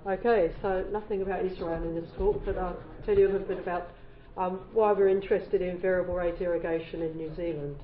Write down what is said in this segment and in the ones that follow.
Okay, so nothing about Israel in this talk, but I'll tell you a little bit about why we're interested in variable rate irrigation in New Zealand.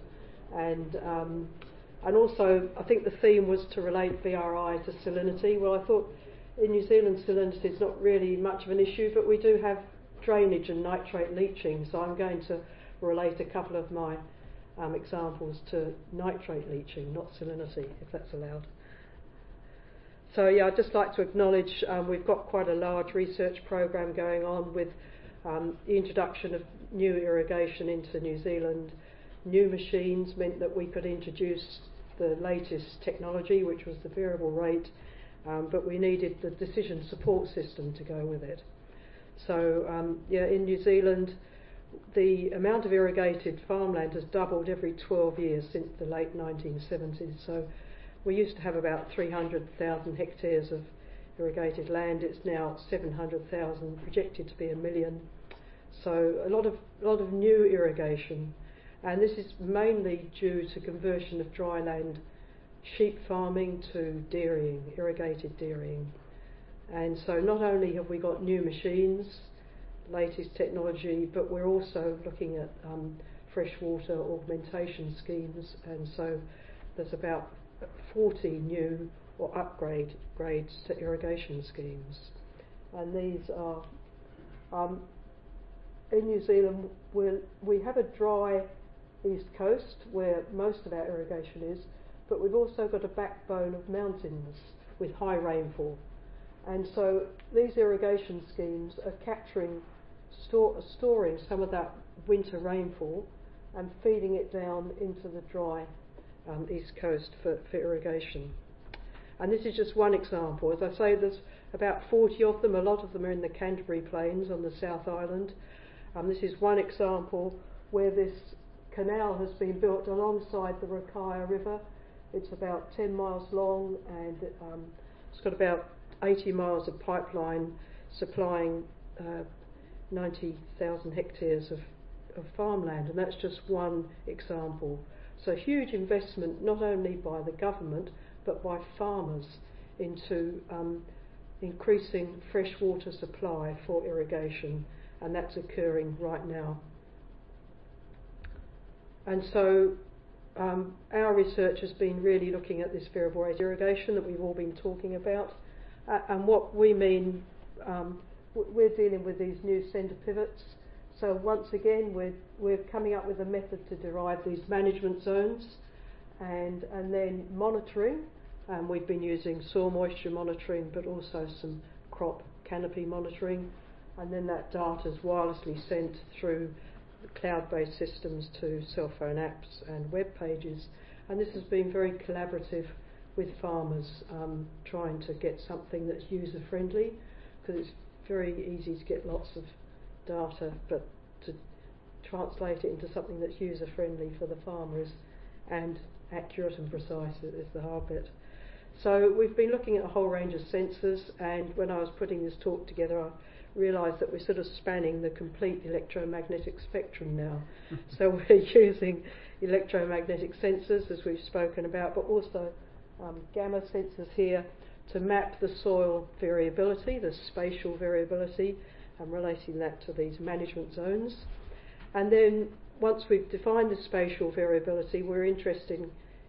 And also, I think the theme was to relate VRI to salinity. Well, I thought in New Zealand salinity is not really much of an issue, but we do have drainage and nitrate leaching, so I'm going to relate a couple of my examples to nitrate leaching, not salinity, if that's allowed. So yeah, I'd just like to acknowledge we've got quite a large research program going on with the introduction of new irrigation into New Zealand. New machines meant that we could introduce the latest technology, which was the variable rate, but we needed the decision support system to go with it. So yeah, in New Zealand, the amount of irrigated farmland has doubled every 12 years since the late 1970s. So we used to have about 300,000 hectares of irrigated land. It's now 700,000, projected to be 1 million. So a lot of new irrigation, and this is mainly due to conversion of dry land sheep farming to dairying, irrigated dairying. And so not only have we got new machines, latest technology, but we're also looking at freshwater augmentation schemes, and so there's about 40 new or upgrades to irrigation schemes. And these are, in New Zealand, we have a dry east coast where most of our irrigation is, but we've also got a backbone of mountains with high rainfall. And so these irrigation schemes are capturing, storing some of that winter rainfall and feeding it down into the dry east coast for irrigation. And this is just one example. As I say, there's about 40 of them. A lot of them are in the Canterbury Plains on the South Island. This is one example where this canal has been built alongside the Rakaia River. It's about 10 miles long, and it's got about 80 miles of pipeline supplying 90,000 hectares of farmland, and that's just one example. So huge investment not only by the government but by farmers into increasing freshwater supply for irrigation, and that's occurring right now. And so our research has been really looking at this variable rate irrigation that we've all been talking about, and what we mean, we're dealing with these new centre pivots. So once again, we're coming up with a method to derive these management zones, and then monitoring. We've been using soil moisture monitoring, but also some crop canopy monitoring, and then that data is wirelessly sent through cloud-based systems to cell phone apps and web pages. And this has been very collaborative with farmers, trying to get something that's user-friendly, because it's very easy to get lots of data, but to translate it into something that's user-friendly for the farmers and accurate and precise is the hard bit. So we've been looking at a whole range of sensors, and when I was putting this talk together, I realised that we're sort of spanning the complete electromagnetic spectrum now. So we're using electromagnetic sensors, as we've spoken about, but also gamma sensors here to map the soil variability, the spatial variability, and relating that to these management zones. And then once we've defined the spatial variability, we're interested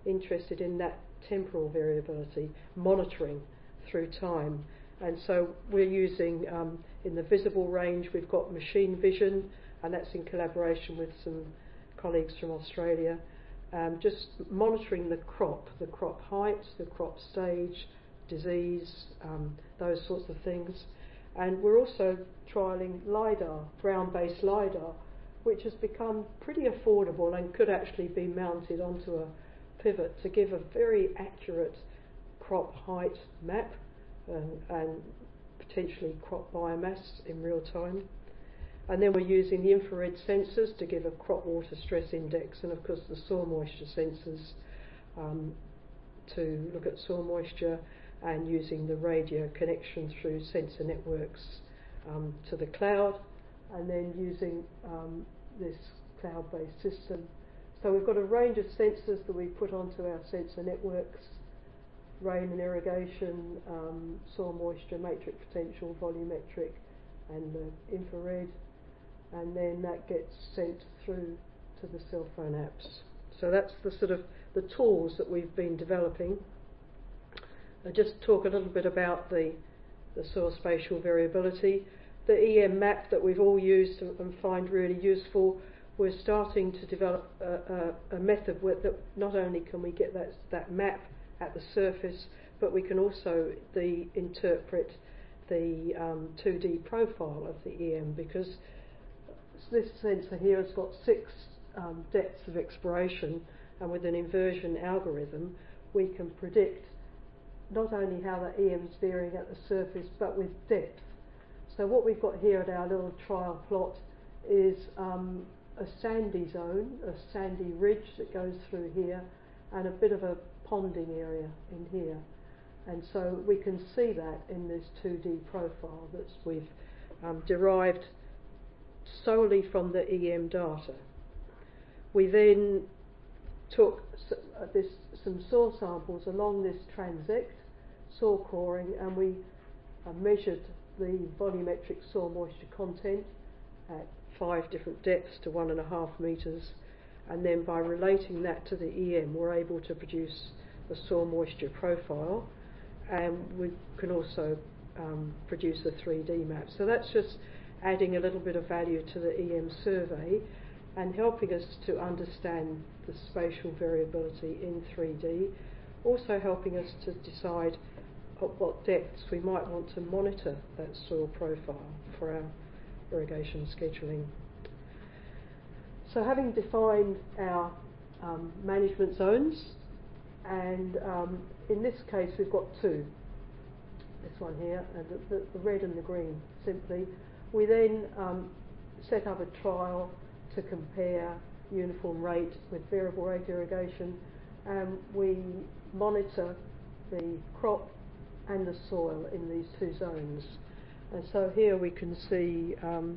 in that temporal variability, monitoring through time. And so we're using, in the visible range, we've got machine vision, and that's in collaboration with some colleagues from Australia, just monitoring the crop height, the crop stage, disease, those sorts of things. And we're also trialling LiDAR, ground-based LiDAR, which has become pretty affordable and could actually be mounted onto a pivot to give a very accurate crop height map and potentially crop biomass in real time. And then we're using the infrared sensors to give a crop water stress index, and of course the soil moisture sensors to look at soil moisture, and using the radio connection through sensor networks to the cloud, and then using this cloud-based system. So we've got a range of sensors that we put onto our sensor networks, rain and irrigation, soil moisture, matrix potential, volumetric, and the infrared, and then that gets sent through to the cell phone apps. So that's the sort of the tools that we've been developing. I'll just talk a little bit about the soil spatial variability. The EM map that we've all used and find really useful, we're starting to develop a method where that not only can we get that map at the surface, but we can also interpret the 2D profile of the EM, because this sensor here has got 6 depths of exploration, and with an inversion algorithm we can predict not only how the EM is varying at the surface but with depth. So what we've got here at our little trial plot is a sandy zone, a sandy ridge that goes through here, and a bit of a ponding area in here. And so we can see that in this 2D profile that we've derived solely from the EM data. We then took some soil samples along this transect, soil coring, and we measured the volumetric soil moisture content at 5 different depths to 1.5 metres, and then by relating that to the EM we're able to produce a soil moisture profile, and we can also produce a 3D map. So that's just adding a little bit of value to the EM survey and helping us to understand the spatial variability in 3D, also helping us to decide at what depths we might want to monitor that soil profile for our irrigation scheduling. So having defined our management zones, and in this case we've got 2, this one here, and the red and the green simply. We then set up a trial to compare uniform rate with variable rate irrigation, and we monitor the crop and the soil in these 2 zones. And so here we can see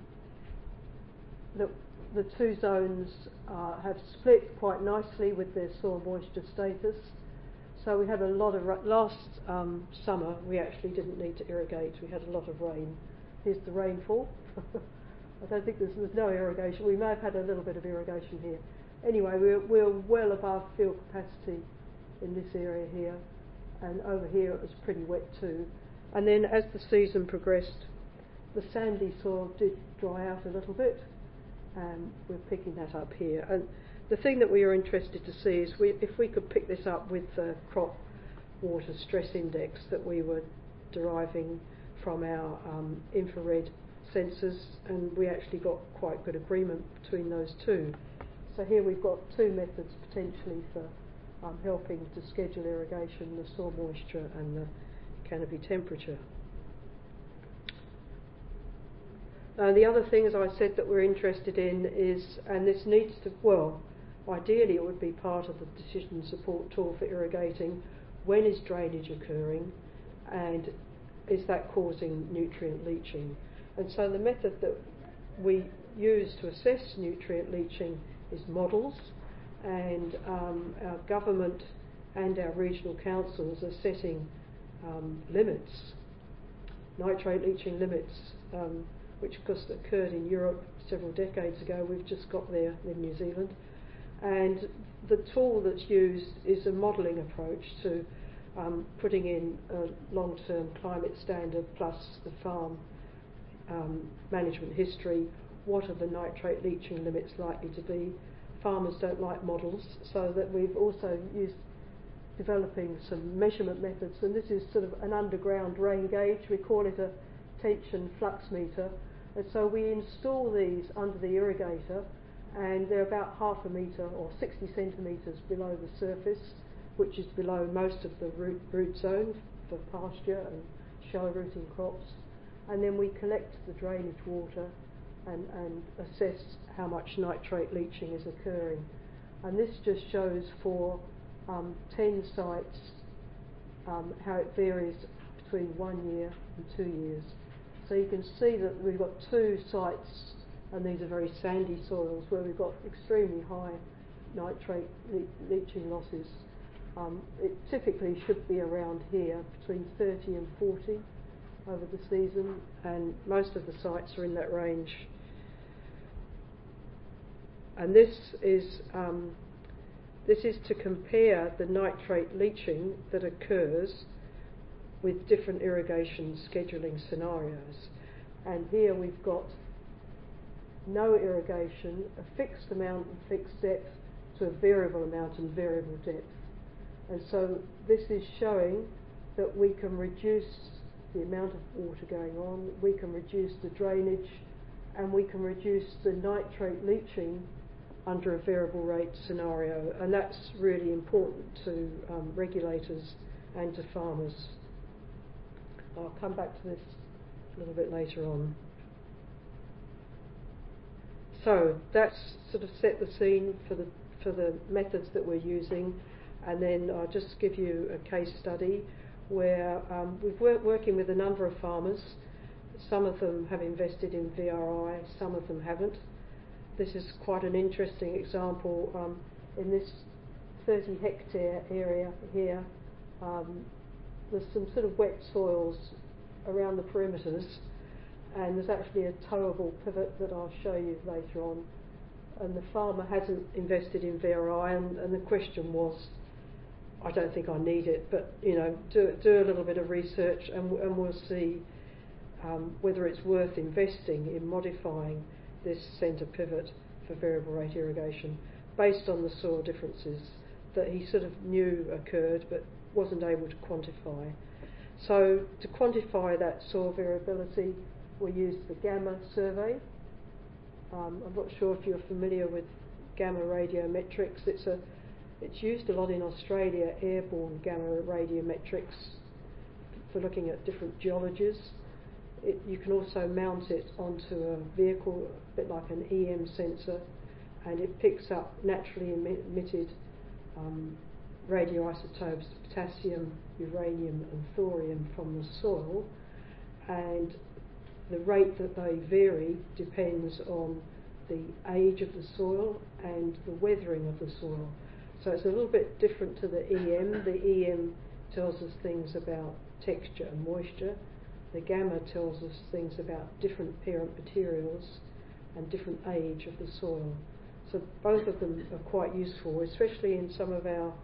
that the 2 zones have split quite nicely with their soil moisture status. So we had a lot of last summer we actually didn't need to irrigate, we had a lot of rain. Here's the rainfall. I don't think there's no irrigation. We may have had a little bit of irrigation here. Anyway, we're well above field capacity in this area here, and over here it was pretty wet too. And then as the season progressed, the sandy soil did dry out a little bit, and we're picking that up here. And the thing that we are interested to see is if we could pick this up with the crop water stress index that we were deriving from our infrared sensors, and we actually got quite good agreement between those 2. So here we've got 2 methods potentially for helping to schedule irrigation, the soil moisture and the canopy temperature. The other thing, as I said, that we're interested in is, and this needs to, well, ideally it would be part of the decision support tool for irrigating, when is drainage occurring and is that causing nutrient leaching? And so the method that we use to assess nutrient leaching is models, and our government and our regional councils are setting limits, nitrate leaching limits, which of course occurred in Europe several decades ago. We've just got there in New Zealand, and the tool that's used is a modelling approach to putting in a long-term climate standard plus the farm management history. What are the nitrate leaching limits likely to be? Farmers don't like models, so that we've also used developing some measurement methods, and this is sort of an underground rain gauge. We call it a tension flux meter, and so we install these under the irrigator, and they're about 0.5 metre or 60 centimetres below the surface, which is below most of the root zone for pasture and shallow rooting crops. And then we collect the drainage water and assess how much nitrate leaching is occurring. And this just shows for 10 sites how it varies between 1 year and 2 years. So you can see that we've got 2 sites, and these are very sandy soils, where we've got extremely high nitrate leaching losses. It typically should be around here, between 30 and 40 over the season, and most of the sites are in that range. And this is to compare the nitrate leaching that occurs with different irrigation scheduling scenarios. And here we've got no irrigation, a fixed amount and fixed depth, to a variable amount and variable depth. And so this is showing that we can reduce the amount of water going on, we can reduce the drainage, and we can reduce the nitrate leaching under a variable rate scenario. And that's really important to regulators and to farmers. I'll come back to this a little bit later on. So that's sort of set the scene for the methods that we're using, and then I'll just give you a case study where we're working with a number of farmers. Some of them have invested in VRI, some of them haven't. This is quite an interesting example. In this 30 hectare area here, there's some sort of wet soils around the perimeters, and there's actually a towable pivot that I'll show you later on, and the farmer hasn't invested in VRI, and the question was, I don't think I need it, but do a little bit of research, and we'll see whether it's worth investing in modifying this centre pivot for variable rate irrigation based on the soil differences that he sort of knew occurred but wasn't able to quantify. So to quantify that soil variability, we used the Gamma survey. I'm not sure if you're familiar with gamma radiometrics. It's used a lot in Australia, airborne gamma radiometrics, for looking at different geologies. You can also mount it onto a vehicle, a bit like an EM sensor, and it picks up naturally emitted radioisotopes, potassium, uranium and thorium from the soil, and the rate that they vary depends on the age of the soil and the weathering of the soil. So it's a little bit different to the EM. The EM tells us things about texture and moisture. The Gamma tells us things about different parent materials and different age of the soil. So both of them are quite useful, especially in some of our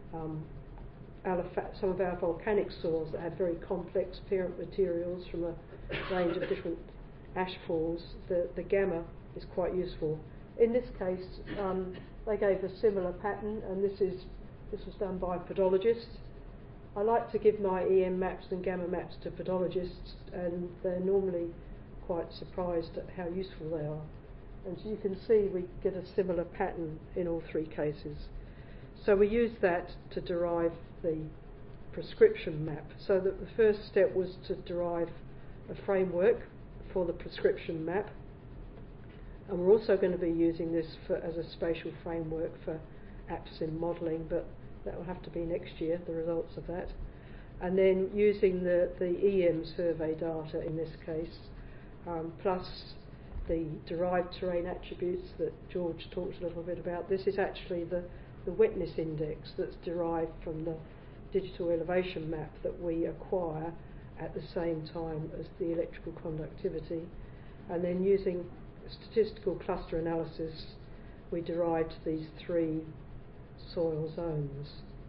volcanic soils that have very complex parent materials from a range of different ash falls. The Gamma is quite useful. In this case, they gave a similar pattern, and this was done by podologists. I like to give my EM maps and Gamma maps to podologists, and they're normally quite surprised at how useful they are. And so you can see we get a similar pattern in all three cases. So we use that to derive the prescription map. So that the first step was to derive a framework for the prescription map, and we're also going to be using this as a spatial framework for APSIM modelling, but that will have to be next year, the results of that. And then using the EM survey data in this case, plus the derived terrain attributes that George talked a little bit about. This is actually the wetness index that's derived from the digital elevation map that we acquire at the same time as the electrical conductivity. And then using statistical cluster analysis, we derived these three soil zones.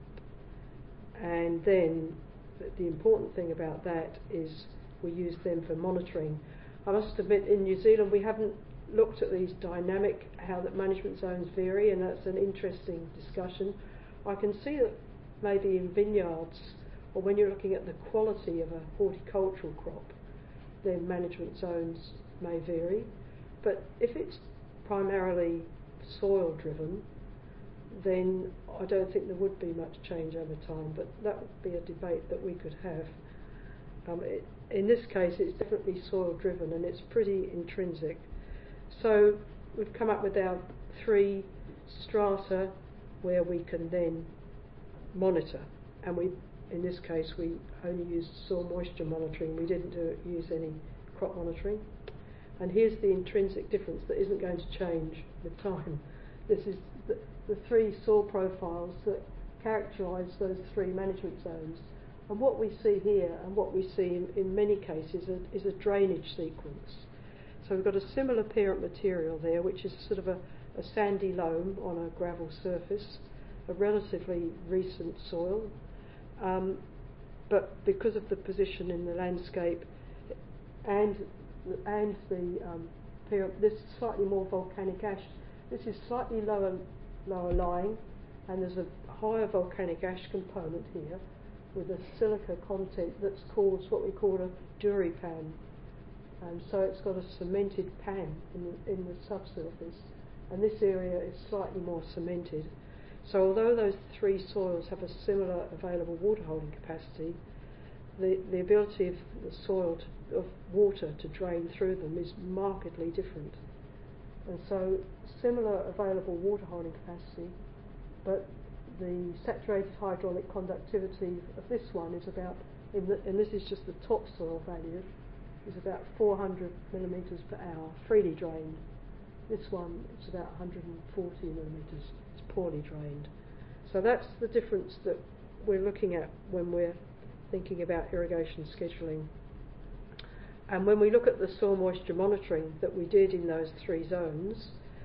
And then the important thing about that is we use them for monitoring. I must admit, in New Zealand we haven't looked at these dynamic, how that management zones vary, and that's an interesting discussion. I can see that maybe in vineyards, or when you're looking at the quality of a horticultural crop, then management zones may vary. But if it's primarily soil driven, then I don't think there would be much change over time, but that would be a debate that we could have. In this case it's definitely soil driven, and it's pretty intrinsic. So we've come up with our three strata where we can then monitor, and in this case we only used soil moisture monitoring, we didn't use any crop monitoring. And here's the intrinsic difference that isn't going to change with time. This is the three soil profiles that characterise those three management zones. And what we see here, and what we see in many cases, is a drainage sequence. So we've got a similar parent material there, which is sort of a sandy loam on a gravel surface, a relatively recent soil, but because of the position in the landscape and the parent, this is slightly more volcanic ash. This is slightly lower lying, and there's a higher volcanic ash component here with a silica content that's called what we call a duripan, and so it's got a cemented pan in the subsurface, and this area is slightly more cemented. So although those three soils have a similar available water holding capacity, the ability of the soil of water to drain through them is markedly different. And so similar available water holding capacity, but the saturated hydraulic conductivity of this one is about, and this is just the topsoil value, is about 400 millimetres per hour, freely drained. This one is about 140 millimetres, it's poorly drained. So that's the difference that we're looking at when we're thinking about irrigation scheduling. And when we look at the soil moisture monitoring that we did in those three zones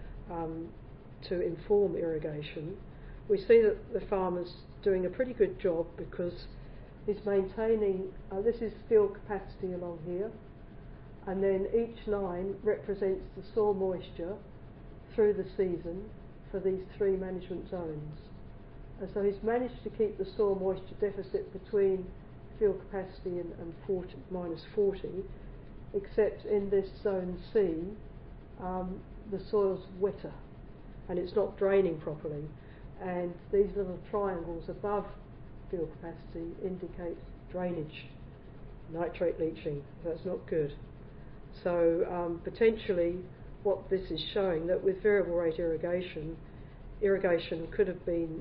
to inform irrigation, we see that the farmer's doing a pretty good job, because he's maintaining, this is field capacity along here, and then each line represents the soil moisture through the season for these three management zones. And so he's managed to keep the soil moisture deficit between field capacity and minus 40, except in this zone C, the soil's wetter and it's not draining properly, and these little triangles above field capacity indicate drainage, nitrate leaching. That's not good. So potentially what this is showing, that with variable rate irrigation could have been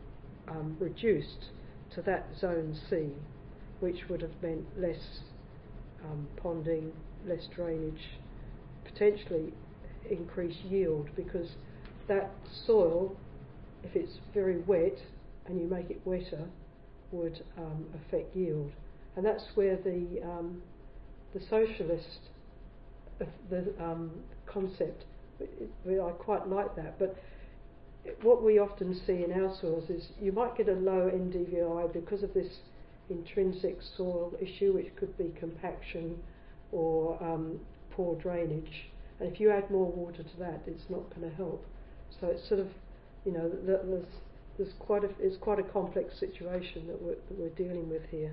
reduced to that zone C, which would have meant less ponding, less drainage, potentially increased yield, because that soil, if it's very wet and you make it wetter, would affect yield. And that's where the socialist concept, I quite like that, but what we often see in our soils is you might get a low NDVI because of this intrinsic soil issue, which could be compaction or poor drainage, and if you add more water to that, it's not going to help. So it's sort of, it's quite a complex situation that we're dealing with here.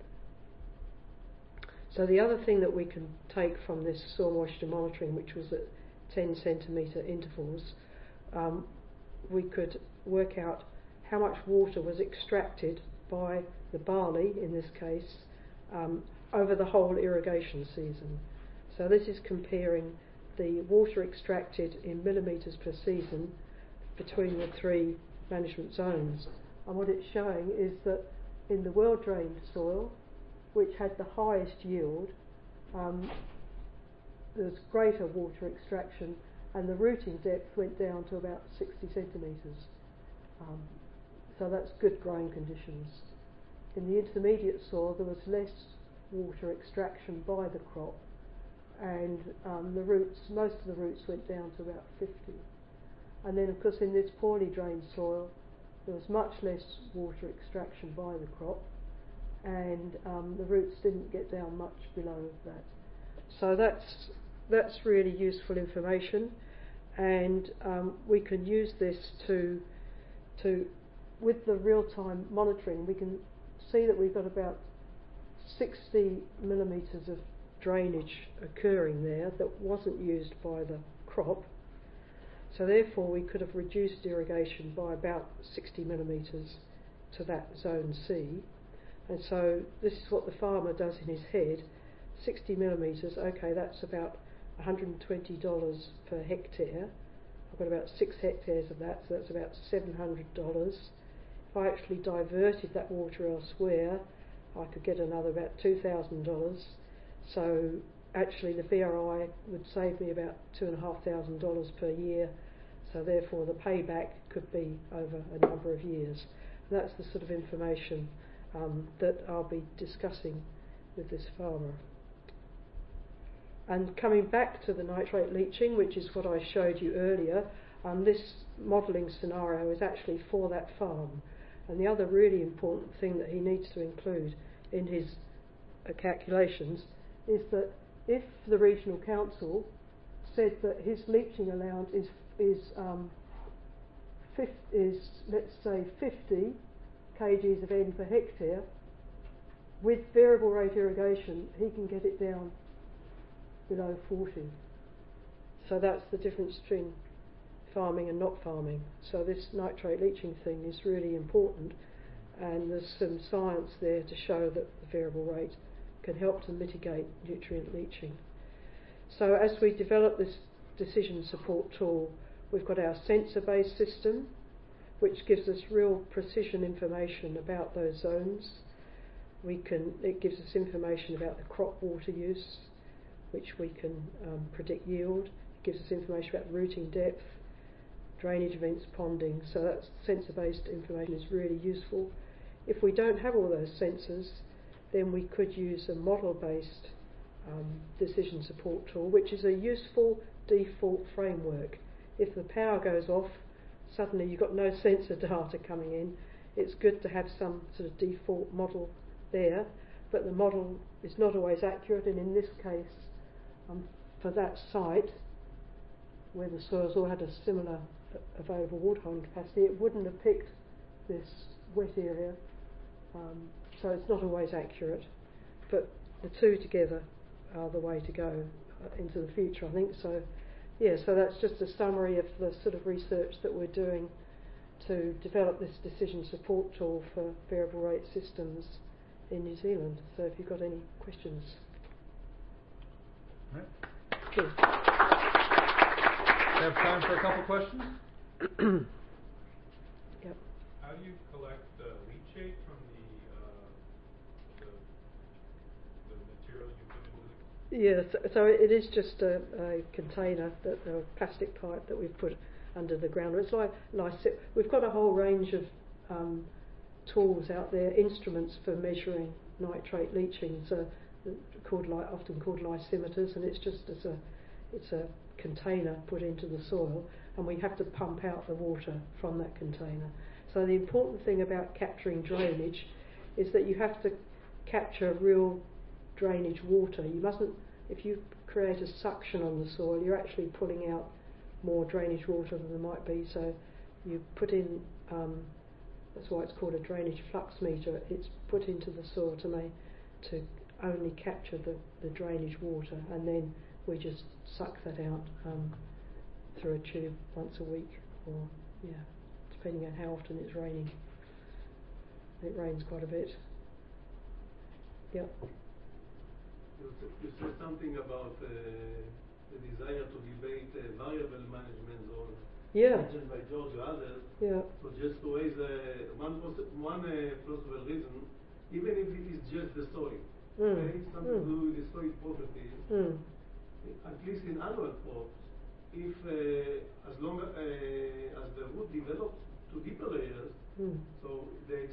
So the other thing that we can take from this soil moisture monitoring, which was at 10 centimetre intervals, we could work out how much water was extracted by the barley, in this case, over the whole irrigation season. So this is comparing the water extracted in millimetres per season between the three management zones. And what it's showing is that in the well-drained soil, which had the highest yield, there's greater water extraction, and the rooting depth went down to about 60 centimetres. So that's good growing conditions. In the intermediate soil, there was less water extraction by the crop, and most of the roots went down to about 50. And then, of course, in this poorly drained soil, there was much less water extraction by the crop, and the roots didn't get down much below that. So that's really useful information, and we can use this to with the real-time monitoring, we can see that we've got about 60 millimetres of drainage occurring there that wasn't used by the crop. So therefore we could have reduced irrigation by about 60 millimetres to that zone C. And so this is what the farmer does in his head. 60 millimetres, okay, that's about $120 per hectare. I've got about 6 hectares of that, so that's about $700. If I actually diverted that water elsewhere, I could get another about $2,000. So actually the VRI would save me about $2,500 per year, so therefore the payback could be over a number of years. That's the sort of information that I'll be discussing with this farmer. And coming back to the nitrate leaching, which is what I showed you earlier, this modelling scenario is actually for that farm. And the other really important thing that he needs to include in his calculations is that if the regional council said that his leaching allowance is let's say 50 kgs of N per hectare, with variable rate irrigation he can get it down below 40. So that's the difference between farming and not farming. So this nitrate leaching thing is really important, and there's some science there to show that the variable rate can help to mitigate nutrient leaching. So as we develop this decision support tool, we've got our sensor-based system, which gives us real precision information about those zones. It gives us information about the crop water use, which we can predict yield. It gives us information about rooting depth, drainage events, ponding. So that sensor-based information is really useful. If we don't have all those sensors, then we could use a model-based decision support tool, which is a useful default framework. If the power goes off, suddenly you've got no sensor data coming in. It's good to have some sort of default model there, but the model is not always accurate, and in this case, for that site, where the soils all had a similar available water holding capacity, it wouldn't have picked this wet area, so it's not always accurate, but the two together are the way to go into the future, I think. So yeah, so that's just a summary of the sort of research that we're doing to develop this decision support tool for variable rate systems in New Zealand. So if you've got any questions. Right. Sure. We have time for a couple questions. Yep. How do you collect the leachate from the material you put into the... Yeah, so it is just a container, a plastic pipe that we've put under the ground. It's like we've got a whole range of tools out there, instruments for measuring nitrate leaching, so often called lysimeters, and it's a container put into the soil, and we have to pump out the water from that container. So the important thing about capturing drainage is that you have to capture real drainage water. You mustn't, if you create a suction on the soil, you're actually pulling out more drainage water than there might be. So you put in, that's why it's called a drainage flux meter. It's put into the soil to only capture the drainage water, and then we just suck that out through a tube once a week, or depending on how often it's raining. It rains quite a bit. Yep. You said something about the desire to debate variable management zone. Mentioned by George or others. Yeah. So just to raise one plausible reason, even if it is just the soil, okay, something to do with the soil properties, at least in annual crops, if as long as the root develops to deeper layers, so they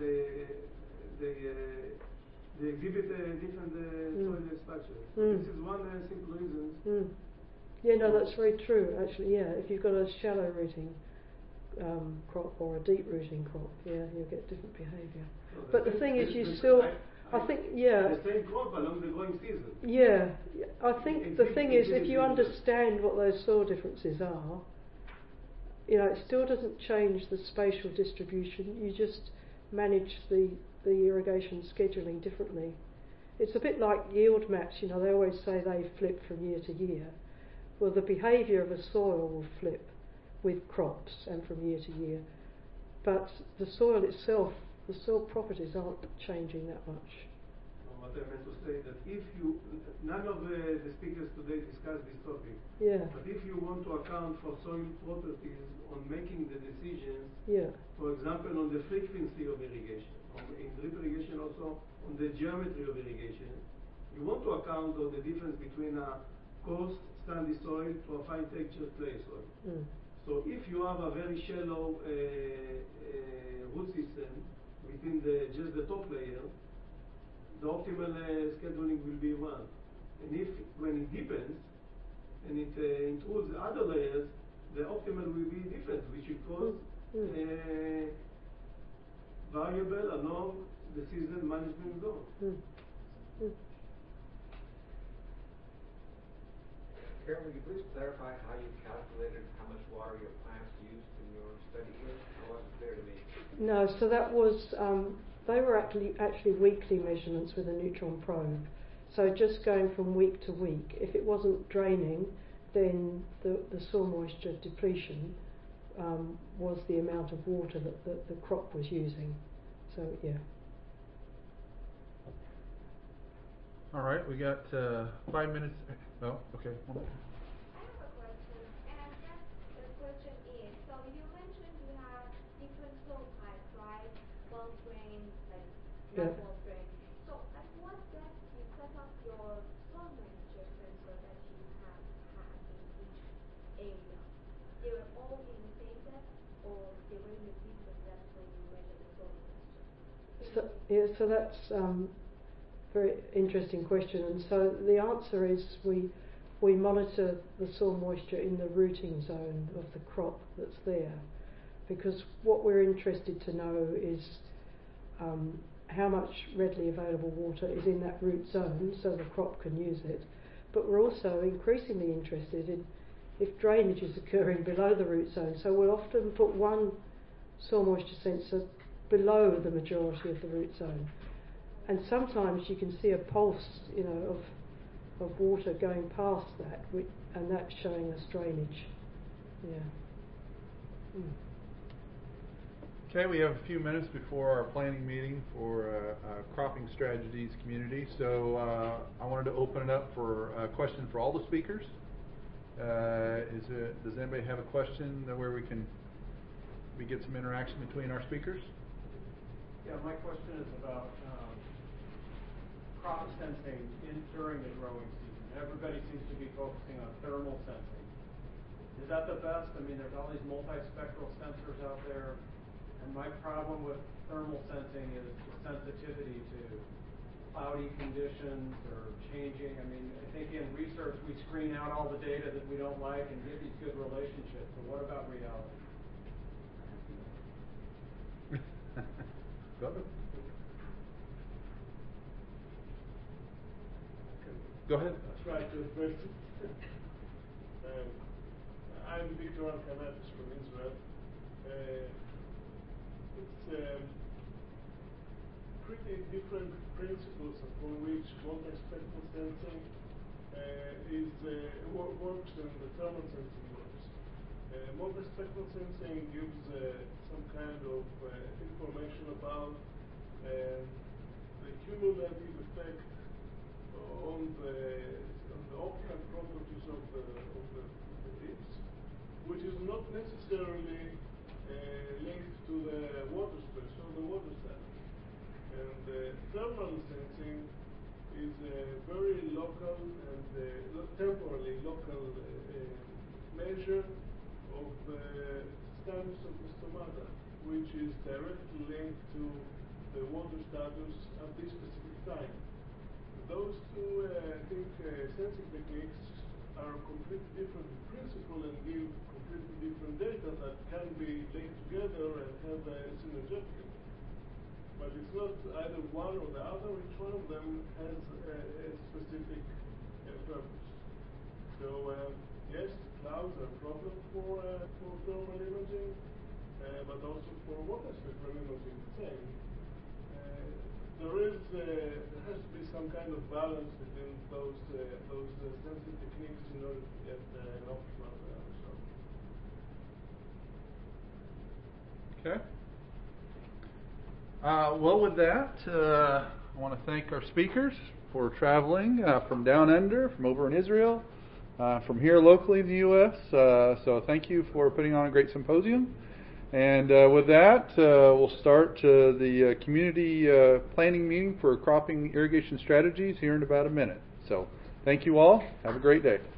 exhibit different soil structures. This is one simple reason. Yeah, no, that's very true, actually. Yeah, if you've got a shallow rooting crop or a deep rooting crop, you'll get different behaviour. So but the thing is, you still, I think, the same crop along the growing season. Yeah, I think the thing is, if you understand what those soil differences are, it still doesn't change the spatial distribution. You just manage the irrigation scheduling differently. It's a bit like yield maps. They always say they flip from year to year. Well, the behaviour of a soil will flip with crops and from year to year, but the soil itself, the soil properties aren't changing that much. What I meant to say that none of the speakers today discussed this topic. Yeah. But if you want to account for soil properties on making the decisions, for example, on the frequency of irrigation, in drip irrigation also on the geometry of irrigation, you want to account on the difference between a coarse sandy soil to a fine textured clay soil. So if you have a very shallow root system within just the top layer, the optimal scheduling will be 1. And if when it deepens and it intrudes the other layers, the optimal will be different, which will cause variable along the season management zone. Karen, would you please clarify how you calculated how much water your plants used in your study here? That wasn't clear to me. No, so that was, they were actually weekly measurements with a neutron probe. So just going from week to week. If it wasn't draining, then the soil moisture depletion was the amount of water that the crop was using. So, yeah. All right, we got 5 minutes. Oh, okay. I have a question, and I guess the question is, so you mentioned you have different soil types, right? Well drained, like not well drained. So at what depth you set up your soil moisture sensor that you have had in each area? They were all in the same depth, or they were in a different depth when you measure the soil moisture? So that's very interesting question, and so the answer is we monitor the soil moisture in the rooting zone of the crop that's there, because what we're interested to know is how much readily available water is in that root zone so the crop can use it, but we're also increasingly interested in if drainage is occurring below the root zone, so we'll often put one soil moisture sensor below the majority of the root zone. And sometimes you can see a pulse, of water going past that, and that's showing us drainage. Yeah. Okay, we have a few minutes before our planning meeting for cropping strategies community. So I wanted to open it up for a question for all the speakers. Does anybody have a question where we get some interaction between our speakers? Yeah, my question is about crop sensing during the growing season. Everybody seems to be focusing on thermal sensing. Is that the best? I mean, there's all these multispectral sensors out there, and my problem with thermal sensing is the sensitivity to cloudy conditions or changing. I mean, I think in research we screen out all the data that we don't like and get these good relationships, but what about reality? Go ahead. Go ahead. I'll try to address it. I'm Victor Alcanatis from Israel. It's pretty different principles upon which multispectral sensing works and the thermal sensing works. Multispectral sensing gives some kind of information about the cumulative effect on the optimal properties of the leaves, which is not necessarily linked to the water stress or the water status. And thermal sensing is a very local and temporally local measure of the status of the stomata, which is directly linked to the water status at this specific time. Those two, sensing techniques are completely different in principle and give completely different data that can be linked together and have a synergetic. But it's not either one or the other. Each one of them has a specific purpose. So yes, clouds are a problem for thermal imaging, but also for water spectral imaging the same. There has to be some kind of balance between those sensing techniques in order to get an optimal result. Okay. Well, with that, I want to thank our speakers for traveling from down under, from over in Israel, from here locally in the U.S. So thank you for putting on a great symposium. And with that, we'll start the community planning meeting for cropping irrigation strategies here in about a minute. So thank you all. Have a great day.